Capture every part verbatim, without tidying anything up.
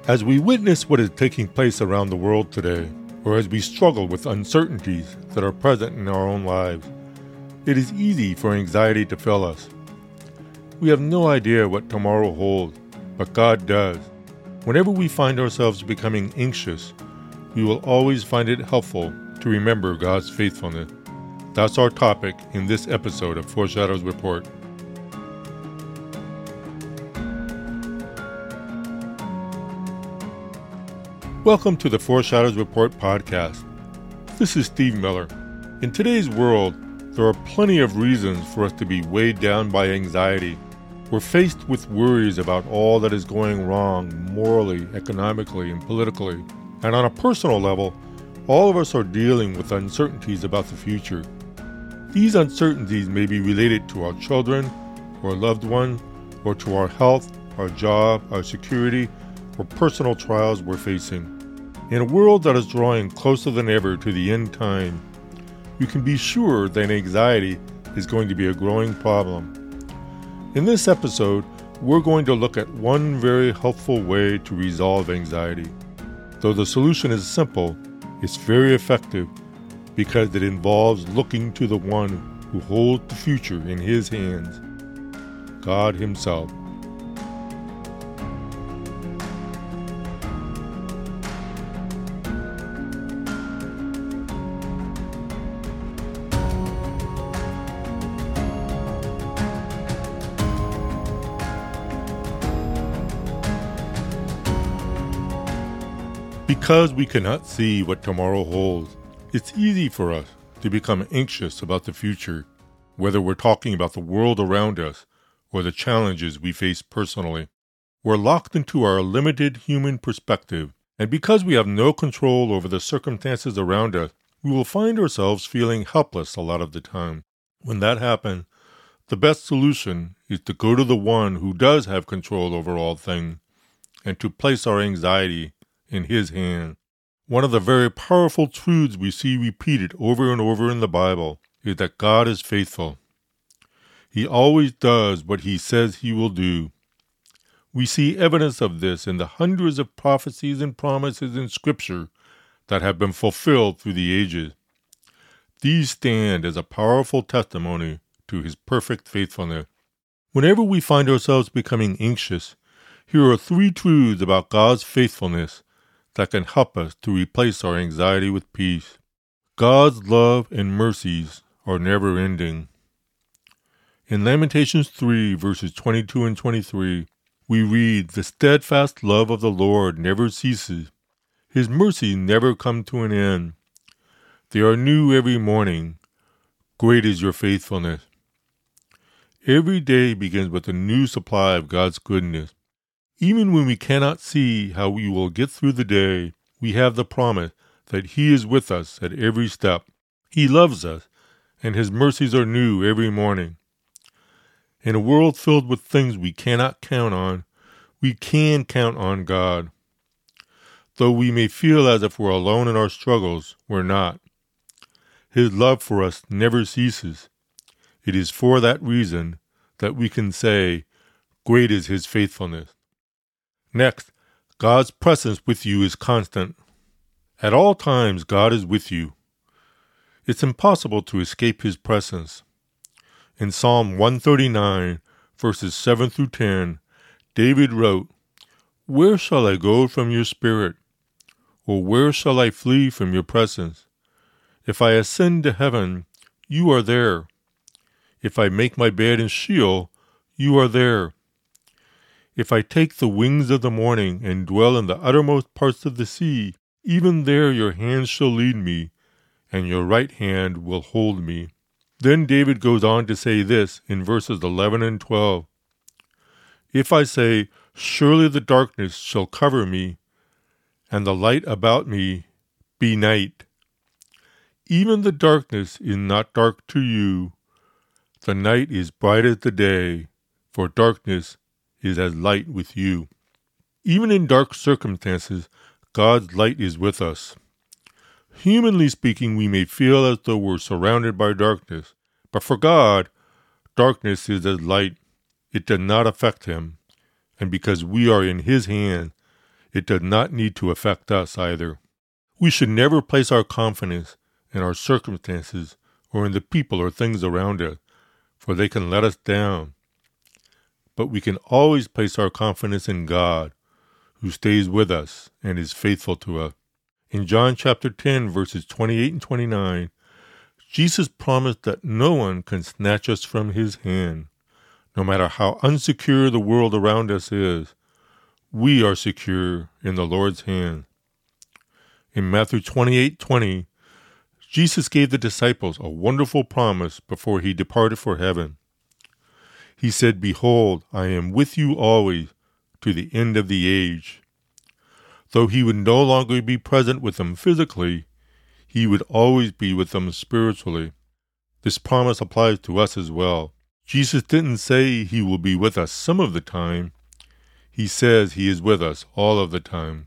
As we witness what is taking place around the world today, or as we struggle with uncertainties that are present in our own lives, it is easy for anxiety to fill us. We have no idea what tomorrow holds, but God does. Whenever we find ourselves becoming anxious, we will always find it helpful to remember God's faithfulness. That's our topic in this episode of Foreshadows Report. Welcome to the Foreshadows Report podcast. This is Steve Miller. In today's world, there are plenty of reasons for us to be weighed down by anxiety. We're faced with worries about all that is going wrong morally, economically, and politically. And on a personal level, all of us are dealing with uncertainties about the future. These uncertainties may be related to our children, or loved ones, or to our health, our job, our security, or personal trials we're facing. In a world that is drawing closer than ever to the end time, you can be sure that anxiety is going to be a growing problem. In this episode, we're going to look at one very helpful way to resolve anxiety. Though the solution is simple, it's very effective because it involves looking to the one who holds the future in his hands, God Himself. Because we cannot see what tomorrow holds, it's easy for us to become anxious about the future, whether we're talking about the world around us or the challenges we face personally. We're locked into our limited human perspective, and because we have no control over the circumstances around us, we will find ourselves feeling helpless a lot of the time. When that happens, the best solution is to go to the one who does have control over all things, and to place our anxiety in His hand. One of the very powerful truths we see repeated over and over in the Bible is that God is faithful. He always does what He says He will do. We see evidence of this in the hundreds of prophecies and promises in Scripture that have been fulfilled through the ages. These stand as a powerful testimony to His perfect faithfulness. Whenever we find ourselves becoming anxious, here are three truths about God's faithfulness that can help us to replace our anxiety with peace. God's love and mercies are never ending. In Lamentations three, verses twenty-two and twenty-three, we read, "The steadfast love of the Lord never ceases. His mercies never come to an end. They are new every morning. Great is your faithfulness." Every day begins with a new supply of God's goodness. Even when we cannot see how we will get through the day, we have the promise that He is with us at every step. He loves us, and His mercies are new every morning. In a world filled with things we cannot count on, we can count on God. Though we may feel as if we're alone in our struggles, we're not. His love for us never ceases. It is for that reason that we can say, "Great is His faithfulness." Next, God's presence with you is constant. At all times, God is with you. It's impossible to escape His presence. In Psalm one thirty-nine, verses seven through ten, David wrote, "Where shall I go from your spirit? Or where shall I flee from your presence? If I ascend to heaven, you are there. If I make my bed in Sheol, you are there. If I take the wings of the morning and dwell in the uttermost parts of the sea, even there your hand shall lead me, and your right hand will hold me." Then David goes on to say this in verses eleven and twelve. "If I say, surely the darkness shall cover me, and the light about me be night. Even the darkness is not dark to you. The night is bright as the day, for darkness is as light with you." Even in dark circumstances, God's light is with us. Humanly speaking, we may feel as though we're surrounded by darkness, but for God, darkness is as light. It does not affect Him, and because we are in His hand, it does not need to affect us either. We should never place our confidence in our circumstances or in the people or things around us, for they can let us down. But we can always place our confidence in God, who stays with us and is faithful to us. In John chapter ten, verses twenty-eight and twenty-nine, Jesus promised that no one can snatch us from his hand. No matter how unsecure the world around us is, we are secure in the Lord's hand. In Matthew twenty-eight twenty, Jesus gave the disciples a wonderful promise before he departed for heaven. He said, "Behold, I am with you always to the end of the age." Though he would no longer be present with them physically, he would always be with them spiritually. This promise applies to us as well. Jesus didn't say he will be with us some of the time. He says he is with us all of the time.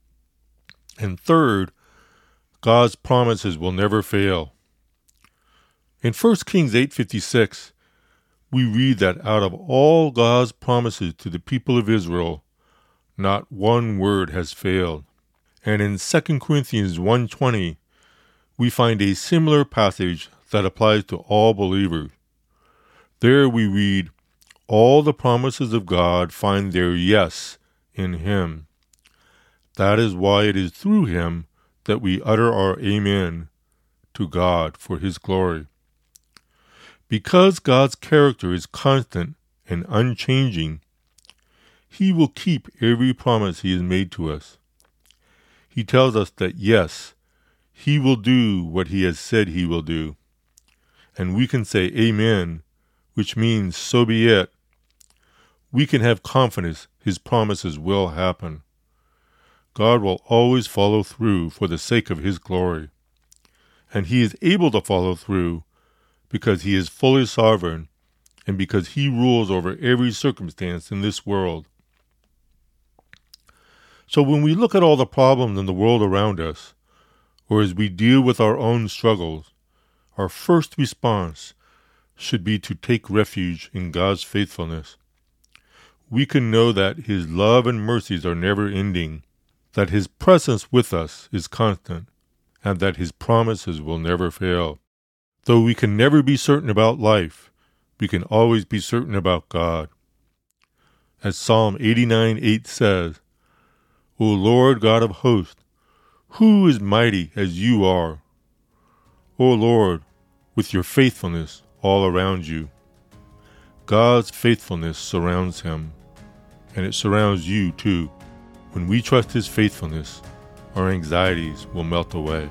And third, God's promises will never fail. In First Kings eight fifty-six, we read that out of all God's promises to the people of Israel, not one word has failed. And in Second Corinthians one twenty, we find a similar passage that applies to all believers. There we read, "All the promises of God find their yes in him. That is why it is through him that we utter our amen to God for his glory." Because God's character is constant and unchanging, he will keep every promise he has made to us. He tells us that yes, he will do what he has said he will do. And we can say amen, which means so be it. We can have confidence his promises will happen. God will always follow through for the sake of his glory. And he is able to follow through because he is fully sovereign and because he rules over every circumstance in this world. So when we look at all the problems in the world around us, or as we deal with our own struggles, our first response should be to take refuge in God's faithfulness. We can know that his love and mercies are never ending, that his presence with us is constant, and that his promises will never fail. Though we can never be certain about life, we can always be certain about God. As Psalm eighty-nine eight says, "O Lord God of hosts, who is mighty as you are? O Lord, with your faithfulness all around you." God's faithfulness surrounds him, and it surrounds you too. When we trust his faithfulness, our anxieties will melt away.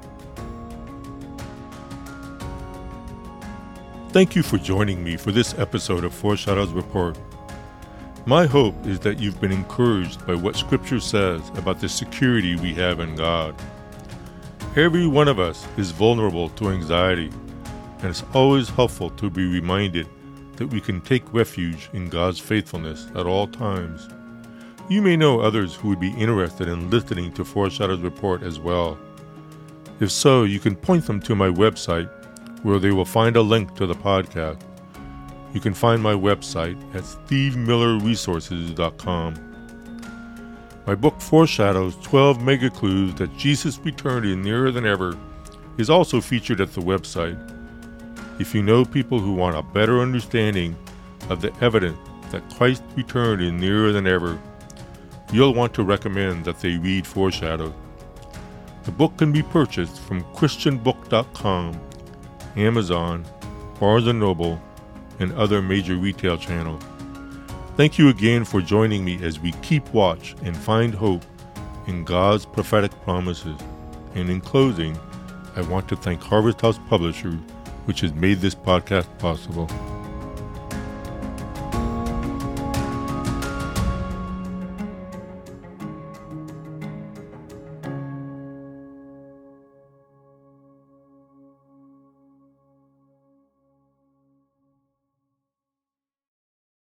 Thank you for joining me for this episode of Foreshadows Report. My hope is that you've been encouraged by what Scripture says about the security we have in God. Every one of us is vulnerable to anxiety, and it's always helpful to be reminded that we can take refuge in God's faithfulness at all times. You may know others who would be interested in listening to Foreshadows Report as well. If so, you can point them to my website, where they will find a link to the podcast. You can find my website at steve miller resources dot com. My book Foreshadows, twelve Mega Clues That Jesus Returned in Nearer Than Ever, is also featured at the website. If you know people who want a better understanding of the evidence that Christ returned in nearer than ever, you'll want to recommend that they read Foreshadows. The book can be purchased from christian book dot com, Amazon, Barnes and Noble, and other major retail channels. Thank you again for joining me as we keep watch and find hope in God's prophetic promises. And in closing, I want to thank Harvest House Publishers, which has made this podcast possible.